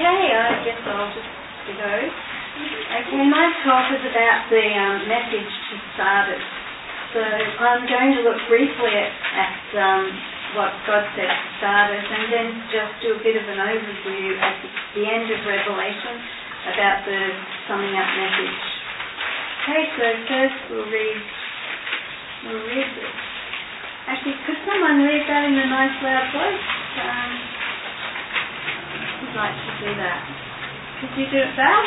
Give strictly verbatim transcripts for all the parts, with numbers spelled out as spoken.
Okay, I guess I'll just go. Okay, my talk is about the um, message to Sardis. So I'm going to look briefly at, at um, what God said to Sardis, and then just do a bit of an overview at the, the end of Revelation about the summing up message. Okay, so first we'll read, we'll read this. Actually, could someone read that in a nice loud voice? Um, I'd like to do that. Could you do it, Val?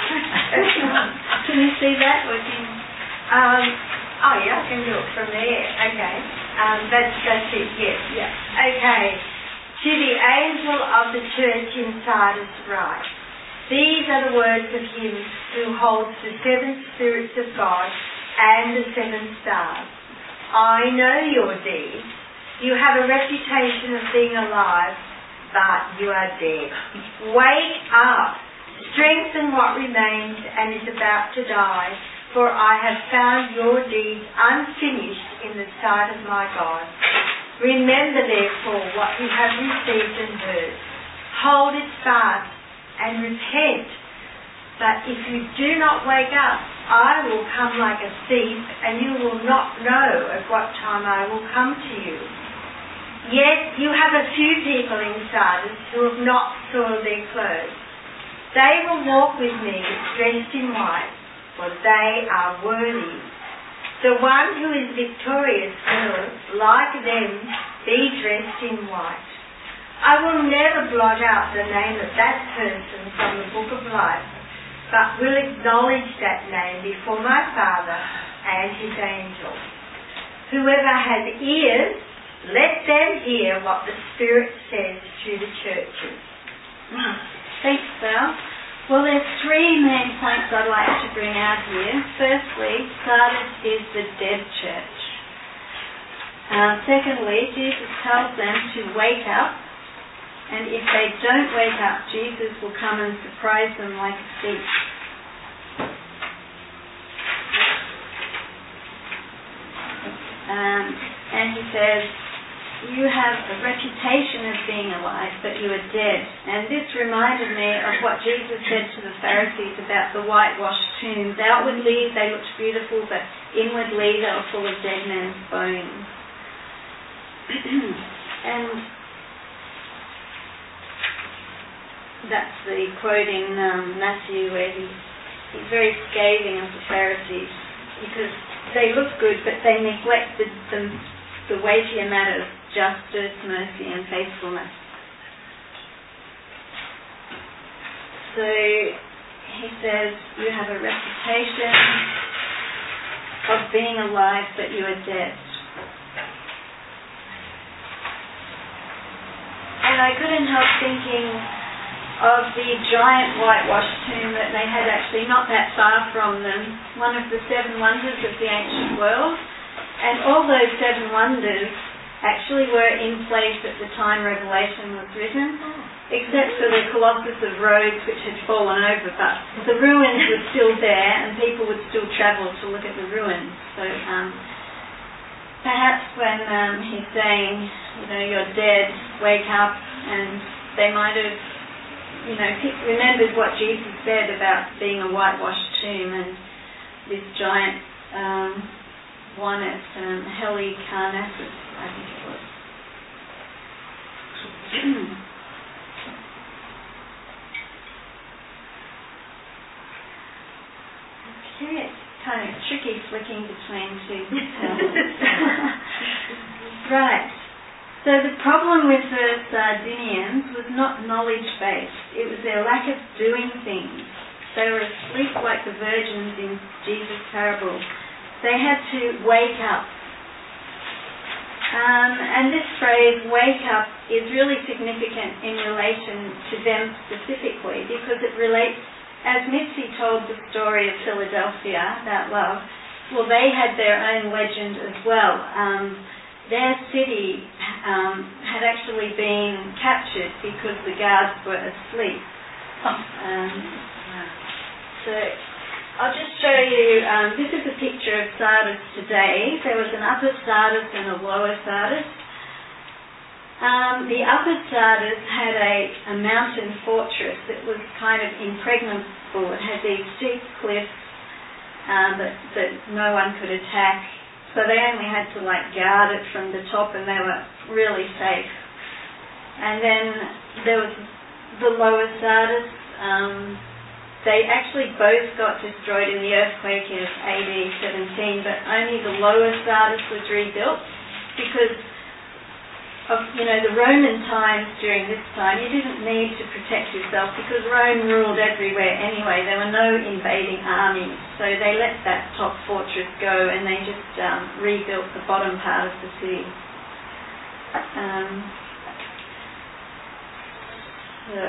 Can you see that? Or can you... um, oh, yeah, I can do it from there. Okay. Um, that's, that's it, yes. Yeah. Okay. To the angel of the church in Sardis write, these are the words of him who holds the seven spirits of God and the seven stars. I know your deeds. You have a reputation of being alive, but you are dead. Wake up. Strengthen what remains and is about to die, for I have found your deeds unfinished in the sight of my God. Remember, therefore, what you have received and heard. Hold it fast and repent. But if you do not wake up, I will come like a thief, and you will not know at what time I will come to you. Yet you have a few people in Sardis who have not soiled their clothes. They will walk with me dressed in white, for they are worthy. The one who is victorious will, like them, be dressed in white. I will never blot out the name of that person from the book of life, but will acknowledge that name before my Father and his angels. Whoever has ears, let them hear what the Spirit says to the churches. Thanks, Val. Well, there's three main points I'd like to bring out here. Firstly, Sardis is the dead church. Uh, secondly, Jesus tells them to wake up, and if they don't wake up, Jesus will come and surprise them like a thief. Um, and he says, you have a reputation of being alive, but you are dead. And this reminded me of what Jesus said to the Pharisees about the whitewashed tombs. Outwardly they looked beautiful, but inwardly they were full of dead men's bones. And that's the quote in um, Matthew where he, he's very scathing of the Pharisees because they look good, but they neglect the, the, the weightier matters: justice, mercy, and faithfulness. So he says, you have a reputation of being alive, but you are dead. And I couldn't help thinking of the giant whitewashed tomb that they had actually not that far from them, one of the seven wonders of the ancient world. And all those seven wonders actually were in place at the time Revelation was written, except for the Colossus of Rhodes, which had fallen over, but the ruins were still there and people would still travel to look at the ruins. So um, perhaps when um, he's saying, you know, you're dead, wake up, and they might have, you know, remembered what Jesus said about being a whitewashed tomb and this giant um, one at um, Helicarnassus, I think it was. Okay, it's kind of tricky flicking between two terms. Right. So the problem with the Sardinians was not knowledge-based. It was their lack of doing things. They were asleep like the virgins in Jesus' parable. They had to wake up. Um, and this phrase, wake up, is really significant in relation to them specifically because it relates, as Mitzi told the story of Philadelphia about love, well, they had their own legend as well. Um, their city um, had actually been captured because the guards were asleep. Um, so I'll just show you, um, this is a picture of Sardis today. There was an upper Sardis and a lower Sardis. Um, the Upper Sardis had a, a mountain fortress that was kind of impregnable. It had these steep cliffs um, that, that no one could attack. So they only had to like guard it from the top, and they were really safe. And then there was the Lower Sardis. Um, they actually both got destroyed in the earthquake of A D seventeen, but only the Lower Sardis was rebuilt because of, you know, the Roman times. During this time, you didn't need to protect yourself because Rome ruled everywhere anyway. There were no invading armies, so they let that top fortress go and they just um, rebuilt the bottom part of the city. Um, so,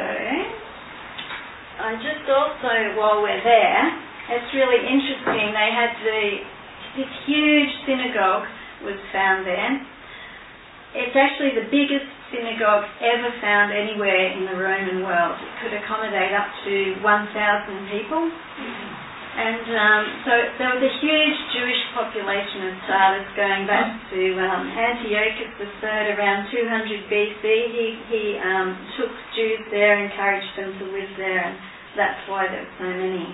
I just also, while we're there, it's really interesting. They had the this huge synagogue was found there. It's actually the biggest synagogue ever found anywhere in the Roman world. It could accommodate up to one thousand people. Mm-hmm. And um, so there was a huge Jewish population of Sardis going back to um, Antiochus the Third around two hundred B C. He, he um, took Jews there, encouraged them to live there, and that's why there were so many.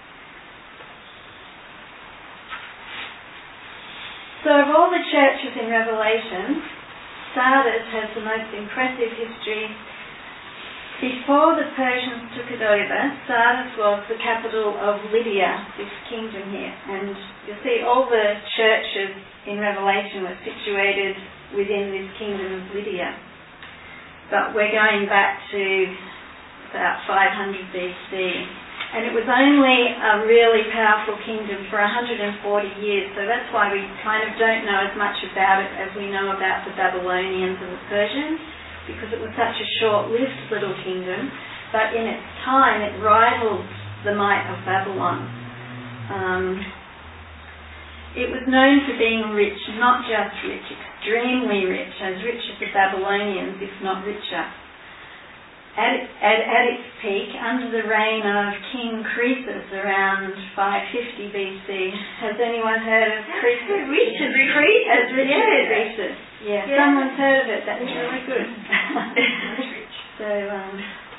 So of all the churches in Revelation, Sardis has the most impressive history. Before the Persians took it over, Sardis was the capital of Lydia, this kingdom here. And you see all the churches in Revelation were situated within this kingdom of Lydia. But we're going back to about five hundred B C. And it was only a really powerful kingdom for one hundred forty years, so that's why we kind of don't know as much about it as we know about the Babylonians and the Persians, because it was such a short-lived little kingdom, but in its time it rivaled the might of Babylon. Um, it was known for being rich, not just rich, extremely rich, as rich as the Babylonians, if not richer. At, at, at its peak, under the reign of King Croesus around five fifty B C. Has anyone heard of Croesus? Richard Croesus. As Richard yeah. Croesus. Yeah. yeah, someone's heard of it. That's really good. So, um,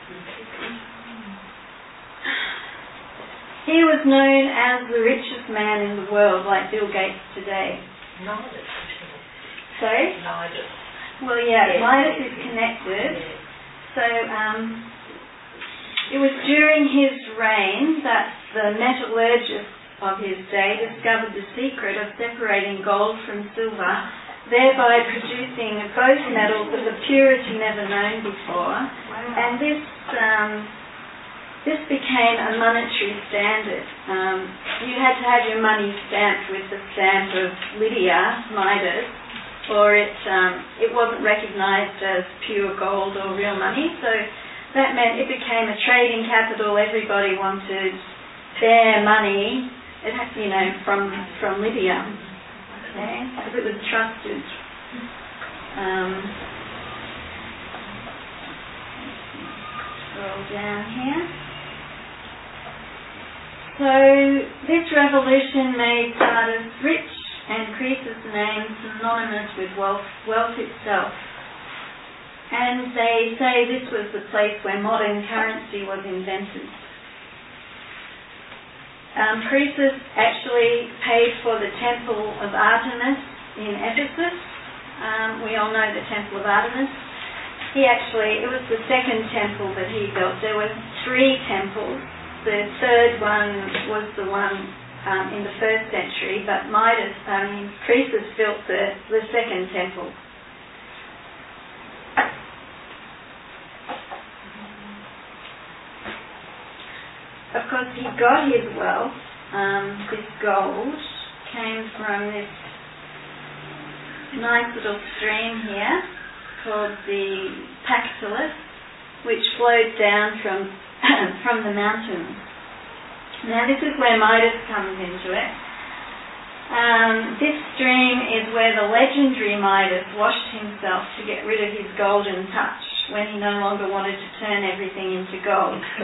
he was known as the richest man in the world, like Bill Gates today. Midas. Sorry? Midas. Well, yeah, yes. Midas is connected. Yes. So um, it was during his reign that the metallurgists of his day discovered the secret of separating gold from silver, thereby producing both metals of a purity never known before. Wow. And this um, this became a monetary standard. Um, you had to have your money stamped with the stamp of Lydia, Midas, or it um, it wasn't recognised as pure gold or real money. So that meant it became a trading capital. Everybody wanted their money, it had, you know, from from Lydia, okay, because it was trusted. Um, scroll down here. So this revolution made Sardis rich, and Croesus' name synonymous with wealth, wealth itself. And they say this was the place where modern currency was invented. Um, Croesus actually paid for the temple of Artemis in Ephesus. Um, we all know the temple of Artemis. He actually, it was the second temple that he built. There were three temples. The third one was the one Um, in the first century, but Midas, I mean, Croesus built the, the second temple. Of course, he got his wealth. Um, this gold came from this nice little stream here called the Pactolus, which flowed down from from the mountains. Now this is where Midas comes into it. Um, this stream is where the legendary Midas washed himself to get rid of his golden touch when he no longer wanted to turn everything into gold. So,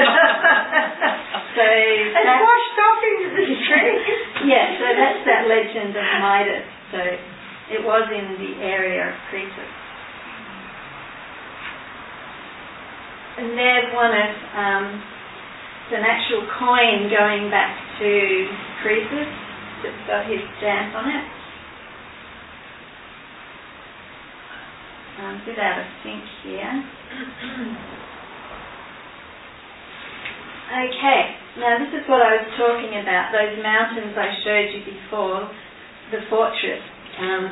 so and washed off into the stream. Yeah, so that's that legend of Midas. So it was in the area of Croesus. and there's one of, um, it's an actual coin going back to Croesus that's got his stamp on it. Um, a bit out of sync here. Okay, now this is what I was talking about, those mountains I showed you before, the fortress. Um,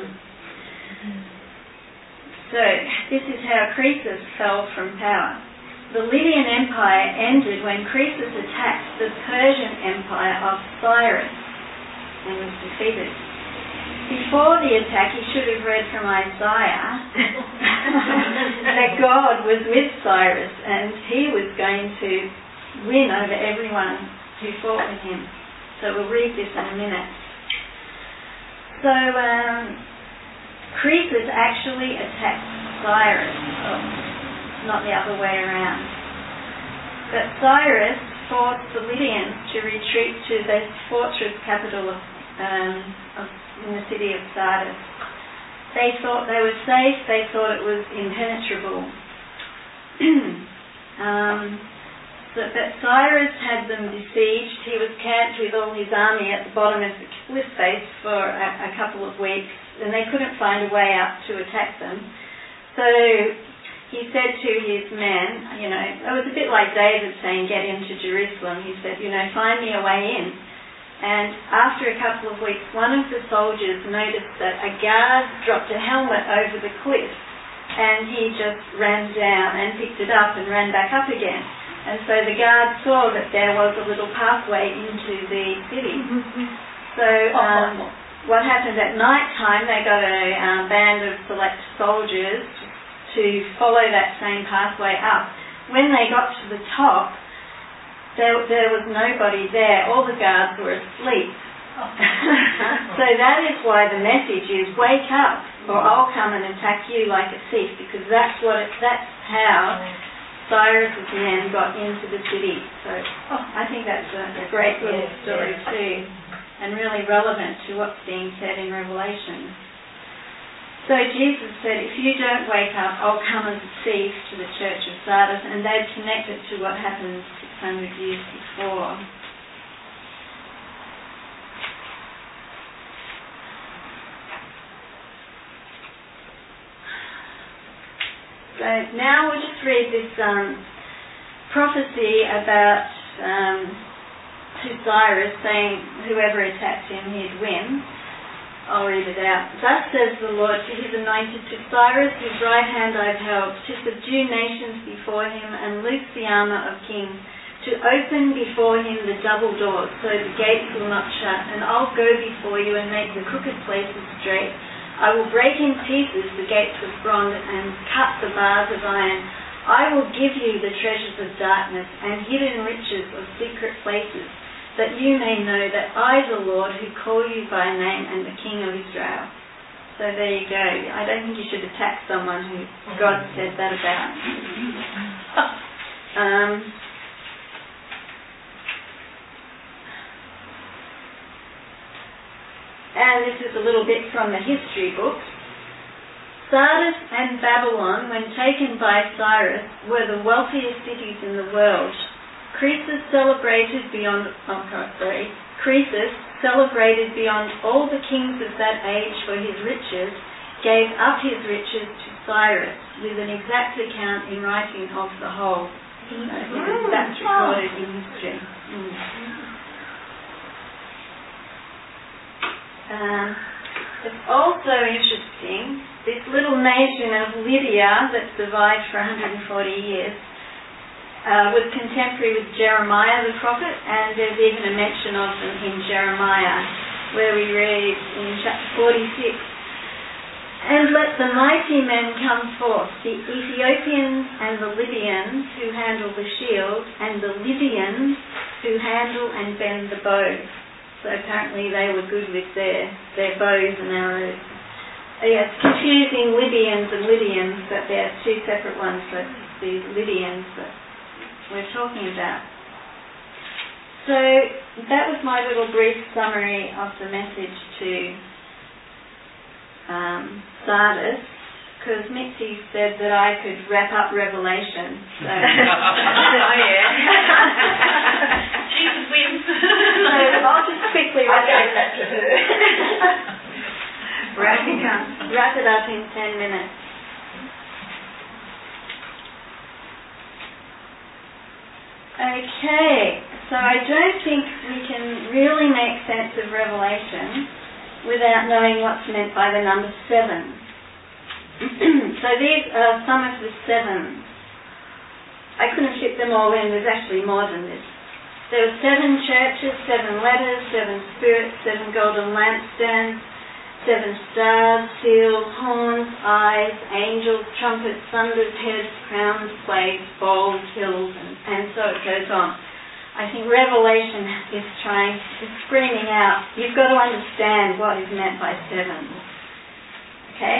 so, this is how Croesus fell from power. The Lydian Empire ended when Croesus attacked the Persian Empire of Cyrus and was defeated. Before the attack, he should have read from Isaiah that God was with Cyrus and he was going to win over everyone who fought with him. So we'll read this in a minute. So um, Croesus actually attacked Cyrus, oh, not the other way around. But Cyrus forced the Lydians to retreat to the fortress capital of, um, of in the city of Sardis. They thought they were safe, they thought it was impenetrable. um, so, but Cyrus had them besieged. He was camped with all his army at the bottom of the cliff face for a, a couple of weeks, and they couldn't find a way up to attack them. So he said to his men, you know, it was a bit like David saying, get into Jerusalem. He said, you know, find me a way in. And after a couple of weeks, one of the soldiers noticed that a guard dropped a helmet over the cliff, and he just ran down and picked it up and ran back up again. And so the guard saw that there was a little pathway into the city. So um, what happened at night time, they got a um, band of select soldiers to follow that same pathway up. When they got to the top, There, there was nobody there. All the guards were asleep. Oh. So that is why the message is, wake up, or I'll come and attack you like a thief, because that's what it, that's how Cyrus's men got into the city. So oh, I think that's a, a great little story too, and really relevant to what's being said in Revelation. So Jesus said, if you don't wake up, I'll come as a thief to the church of Sardis, and they'd connect it to what happened six hundred years before. So now we'll just read this um, prophecy about um, to Cyrus, saying whoever attacked him, he'd win. I'll read it out. Thus says the Lord to his anointed, to Cyrus, his right hand I've held, to subdue nations before him and loose the armour of kings, to open before him the double doors, so the gates will not shut, and I'll go before you and make the crooked places straight. I will break in pieces the gates of bronze and cut the bars of iron. I will give you the treasures of darkness and hidden riches of secret places, that you may know that I, the Lord, who call you by name, am the King of Israel. So there you go. I don't think you should attack someone who God said that about. um, and this is a little bit from the history books. Sardis and Babylon, when taken by Cyrus, were the wealthiest cities in the world. Croesus celebrated beyond, oh, sorry, Croesus celebrated beyond all the kings of that age for his riches, gave up his riches to Cyrus, with an exact account in writing of the whole. So that's recorded in history. Mm. Um, it's also interesting, this little nation of Lydia that survived for one hundred forty years, Uh, was contemporary with Jeremiah the prophet, and there's even a mention of them in Jeremiah, where we read in chapter forty-six, and let the mighty men come forth, the Ethiopians and the Libyans who handle the shield, and the Libyans who handle and bend the bow. So apparently they were good with their, their bows and arrows. Uh, yeah, it's confusing Libyans and Lydians, but they're two separate ones, but these Lydians that we're talking about. So that was my little brief summary of the message to um, Sardis. because Mitzi said that I could wrap up Revelation. So. Oh, yeah. Jesus wins. So I'll just quickly wrap I gave that to her. wrap it up. Wrap it up in ten minutes. Okay, so I don't think we can really make sense of Revelation without knowing what's meant by the number seven. So these are some of the sevens. I couldn't fit them all in, there's actually more than this. There were seven churches, seven letters, seven spirits, seven golden lampstands, seven stars, seals, horns, eyes, angels, trumpets, thunders, heads, crowns, plagues, bowls, hills, and, and so it goes on. I think Revelation is trying, is screaming out, you've got to understand what is meant by seven. Okay?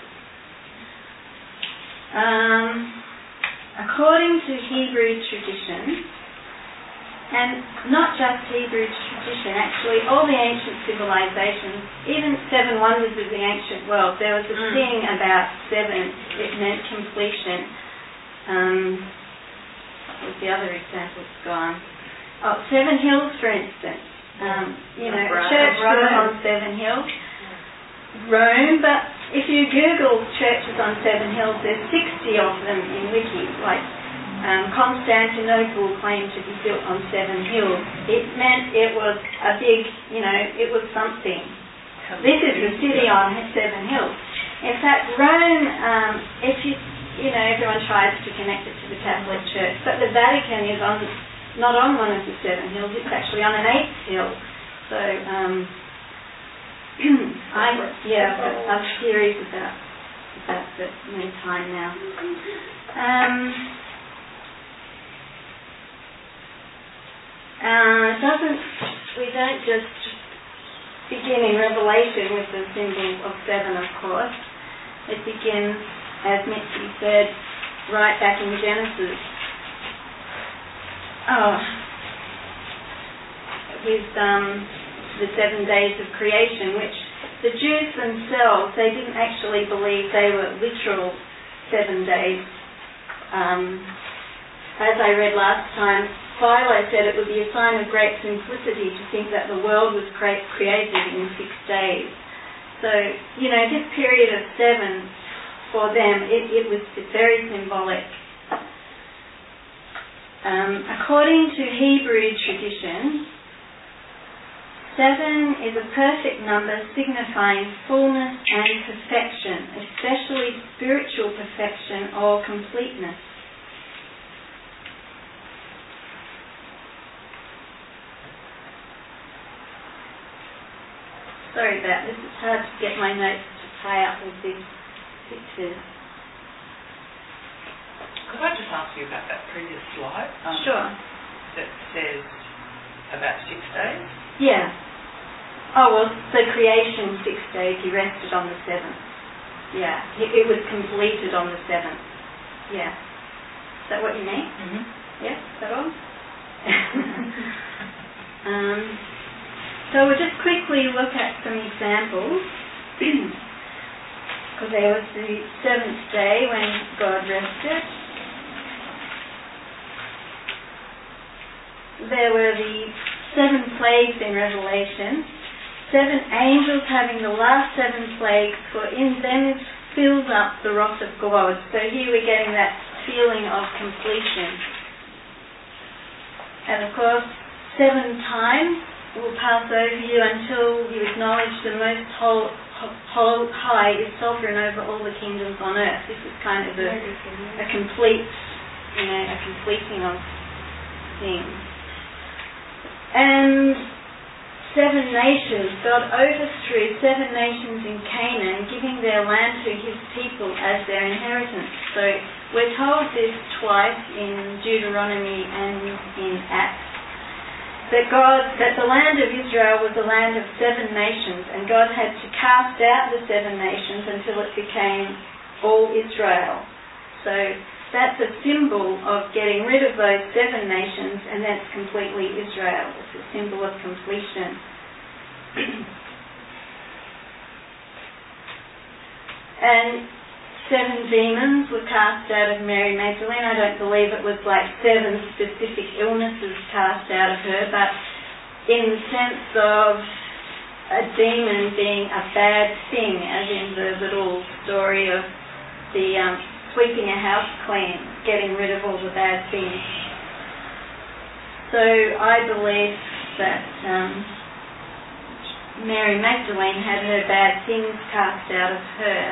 Um, according to Hebrew tradition, and not just Hebrew tradition, actually all the ancient civilizations, even seven wonders of the ancient world, there was a mm. thing about seven, it meant completion. Um, what was the other example? It's gone. Oh, Seven Hills, for instance. Um, you know, a church built on Seven Hills. Rome, but if you Google churches on Seven Hills, there's sixty of them in Wiki. Like um, Constantinople claimed to be built on Seven Hills. It meant it was a big, you know, it was something. This is the city on Seven Hills. In fact, Rome, um, if you, you know, everyone tries to connect it to the Catholic Church, but the Vatican is on, not on one of the Seven Hills, it's actually on an eighth hill. So, um, I, yeah, I've got theories about that, but no time now. Um, uh, doesn't, we don't just begin in Revelation with the symbol of seven, of course. It begins, as Mitzi said, right back in Genesis. Oh, with um, the seven days of creation, which the Jews themselves, they didn't actually believe they were literal seven days. Um, as I read last time, Philo said it would be a sign of great simplicity to think that the world was cre- created in six days. So, you know, this period of seven, for them, it, it was very symbolic. Um, according to Hebrew tradition, seven is a perfect number signifying fullness and perfection, especially spiritual perfection or completeness. Sorry about this, it's hard to get my notes to tie up with these pictures. Could I just ask you about that previous slide? Um, sure. That says about six days? Yeah. Oh, well, so creation, six days, he rested on the seventh. Yeah, it, it was completed on the seventh. Yeah. Is that what you mean? Mm-hmm. Yeah, is that all? um, so we'll just quickly look at some examples. Because there was the seventh day when God rested. There were the seven plagues in Revelation. Seven angels having the last seven plagues, for in them is filled up the wrath of God. So here we're getting that feeling of completion. And of course, seven times will pass over you until you acknowledge the most whole, whole high is sovereign over all the kingdoms on earth. This is kind of a, a complete, you know, a completing of things. And seven nations, God overthrew seven nations in Canaan, giving their land to his people as their inheritance. So we're told this twice in Deuteronomy and in Acts, that God, that the land of Israel was a land of seven nations, and God had to cast out the seven nations until it became all Israel. So that's a symbol of getting rid of those seven nations, and that's completely Israel. It's a symbol of completion. And seven demons were cast out of Mary Magdalene. I don't believe it was like seven specific illnesses cast out of her, but in the sense of a demon being a bad thing, as in the little story of the um, sweeping a house clean, getting rid of all the bad things. So I believe that um, Mary Magdalene had her bad things cast out of her.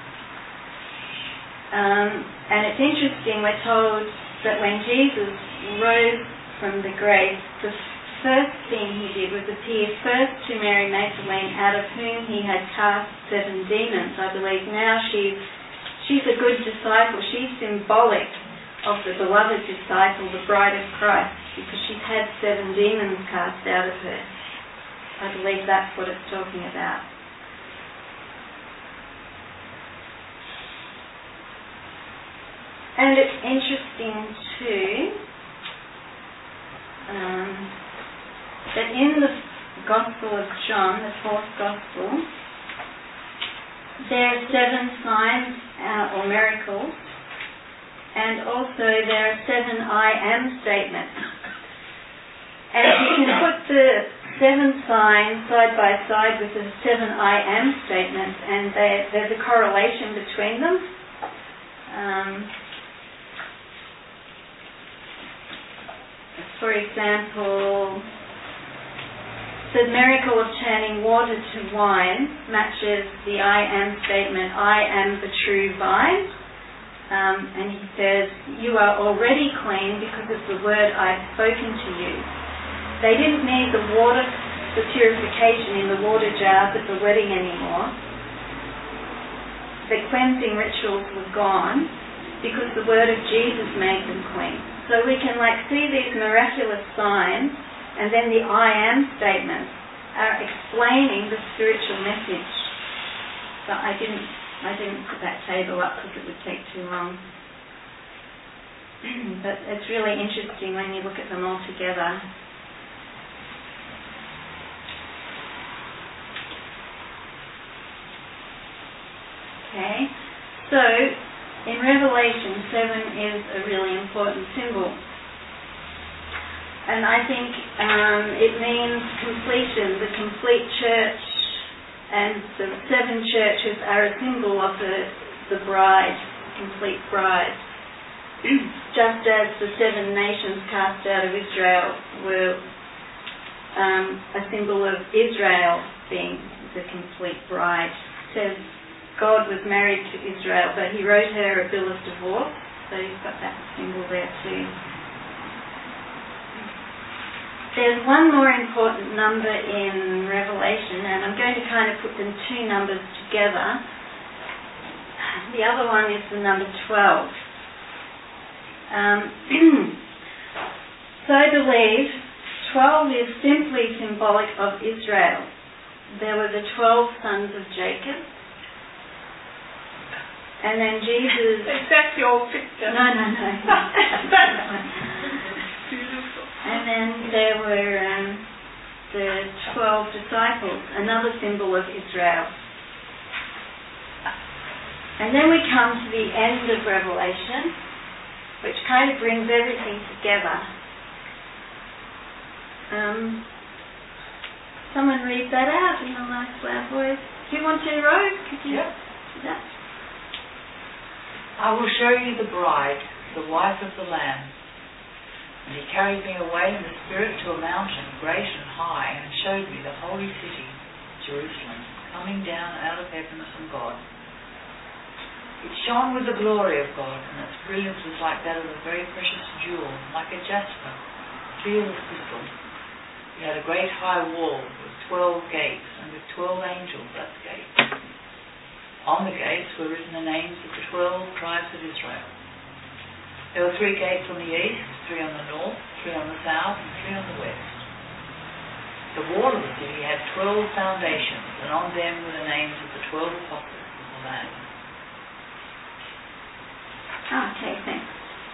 Um, and it's interesting, we're told that when Jesus rose from the grave, the first thing he did was appear first to Mary Magdalene, out of whom he had cast seven demons. I believe now she's, she's a good disciple. She's symbolic of the beloved disciple, the bride of Christ, because she's had seven demons cast out of her. I believe that's what it's talking about. And it's interesting too um, that in the Gospel of John, the fourth Gospel, there are seven signs uh, or miracles, and also there are seven I am statements. And you can put the seven signs side by side with the seven I am statements, and they, there's a correlation between them. Um, for example, the miracle of turning water to wine matches the I am statement, I am the true vine. Um, and he says, you are already clean because of the word I've spoken to you. They didn't need the water, the purification in the water jars at the wedding anymore. The cleansing rituals were gone because the word of Jesus made them clean. So we can like see these miraculous signs, and then the I am statements are explaining the spiritual message. But I didn't, I didn't put that table up because it would take too long. But it's really interesting when you look at them all together. Okay, so in Revelation, seven is a really important symbol. And I think um, it means completion, the complete church, and the seven churches are a symbol of the, the bride, complete bride. Just as the seven nations cast out of Israel were um, a symbol of Israel being the complete bride. It says God was married to Israel, but he wrote her a bill of divorce, so you've got that symbol there too. There's one more important number in Revelation, and I'm going to kind of put them two numbers together. The other one is the number twelve. Um, so I believe twelve is simply symbolic of Israel. There were the twelve sons of Jacob. And then Jesus... Is that your picture? No, no, no. And then there were um, the twelve disciples, another symbol of Israel. And then we come to the end of Revelation, which kind of brings everything together. Um, someone read that out in a nice loud voice. Do you want to, Rose? Could you yep. do that? I will show you the bride, the wife of the Lamb. And he carried me away in the Spirit to a mountain great and high, and showed me the holy city, Jerusalem, coming down out of heaven from God. It shone with the glory of God, and its brilliance was like that of a very precious jewel, like a jasper, clear as crystal. It had a great high wall with twelve gates, and with twelve angels at the gates. On the gates were written the names of the twelve tribes of Israel. There were three gates on the east, three on the north, three on the south, and three on the west. The wall of the city had twelve foundations, and on them were the names of the twelve apostles of the Lamb. Okay, thanks.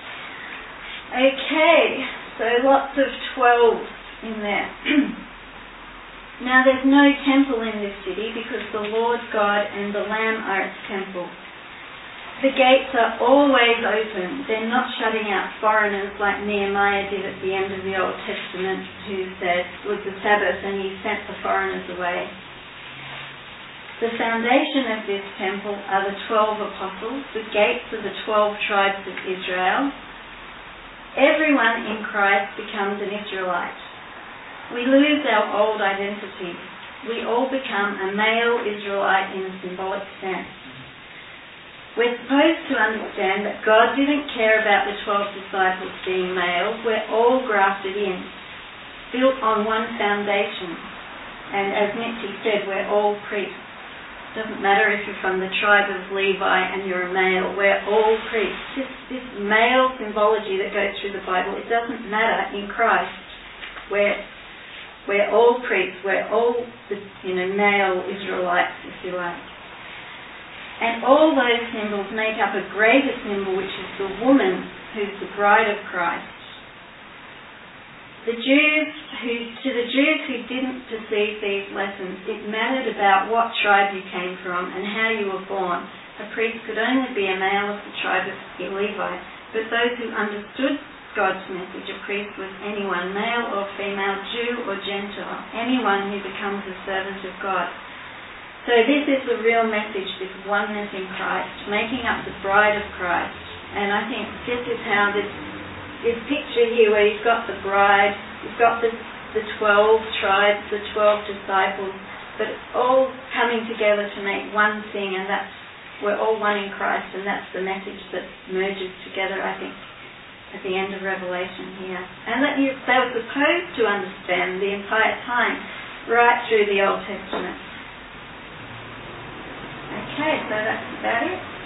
Okay, so lots of twelve in there. Now there's no temple in this city because the Lord God and the Lamb are its temple. The gates are always open. They're not shutting out foreigners like Nehemiah did at the end of the Old Testament, who said it was the Sabbath and he sent the foreigners away. The foundation of this temple are the twelve apostles, the gates of the twelve tribes of Israel. Everyone in Christ becomes an Israelite. We lose our old identity. We all become a male Israelite in a symbolic sense. We're supposed to understand that God didn't care about the twelve disciples being male. We're all grafted in, built on one foundation. And as Mitzi said, we're all priests. It doesn't matter if you're from the tribe of Levi and you're a male. We're all priests. This, this male symbology that goes through the Bible, it doesn't matter in Christ. We're, we're all priests. We're all, you know, male Israelites, if you like. And all those symbols make up a greater symbol, which is the woman who's the bride of Christ. The Jews who, to the Jews who didn't perceive these lessons, it mattered about what tribe you came from and how you were born. A priest could only be a male of the tribe of Levi, but those who understood God's message, a priest was anyone, male or female, Jew or Gentile, anyone who becomes a servant of God. So this is the real message, this oneness in Christ, making up the bride of Christ. And I think this is how this, this picture here where you've got the bride, you've got the, the twelve tribes, the twelve disciples, but it's all coming together to make one thing, and that's, we're all one in Christ, and that's the message that merges together, I think, at the end of Revelation here. And that you, they were supposed to understand the entire time, right through the Old Testament. Okay, so that's about it.